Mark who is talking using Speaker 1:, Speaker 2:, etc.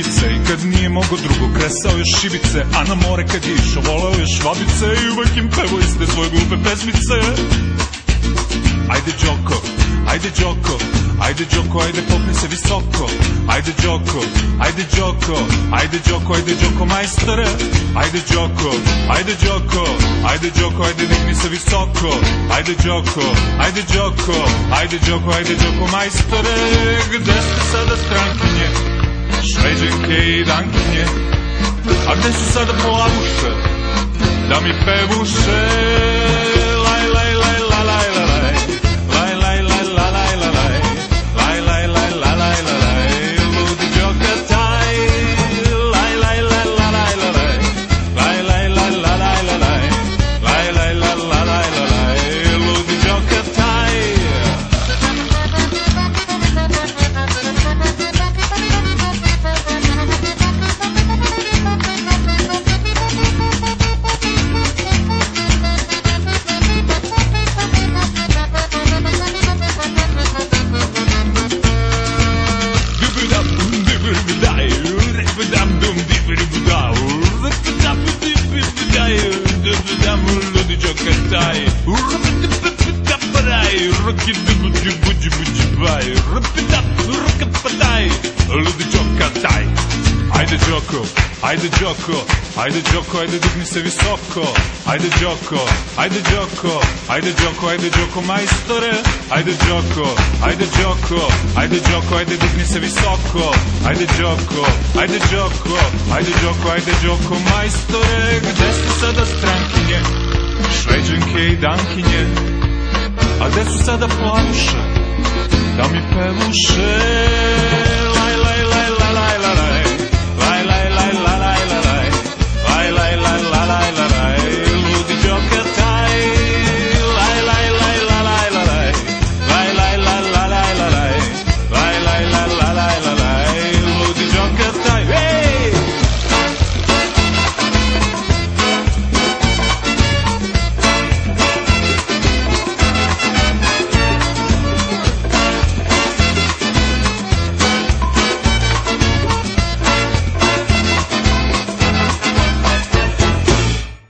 Speaker 1: Ibice i kad nije mogo drugo kresao je šibice, a na more kad je išao voleo je švabice i uvek im pevo iste svoje glupe pesmice. Ajde Đoko, ajde Đoko, ajde Đoko, ajde popni se visoko. Ajde Đoko, ajde Đoko, ajde Đoko, ajde Đoko majstore. Ajde Đoko, ajde Đoko, ajde Đoko, ajde digni se visoko. Ajde Đoko, ajde Đoko, ajde Đoko, ajde Đoko majstore. Gde ste sada strankinje, Šveđanke i Dankinje? A gde su sada plavuše, da mi pevuše? Laj, laj, laj, laj, laj, laj. Laj, laj, laj, laj, laj, laj. Laj, laj, laj, laj, laj, laj. Ludi Đoka taj. Laj, laj, laj, laj, laj, laj. Laj, laj, laj, laj, laj, laj. Laj, laj, laj, laj, laj, laj. Ludi Đoka taj. Ajde Đoko, ajde Đoko, ajde Đoko, ajde digni se visoko. Ajde Đoko, ajde Đoko, ajde Đoko, ajde Đoko majstore. Ajde Đoko, ajde Đoko, ajde Đoko, ajde digni se visoko. Ajde Đoko, ajde Đoko, ajde Đoko, ajde Đoko majstore. Gde su sada strankinje, Šveđanke i Dankinje? A gde su sada plavuše, da mi pevuše?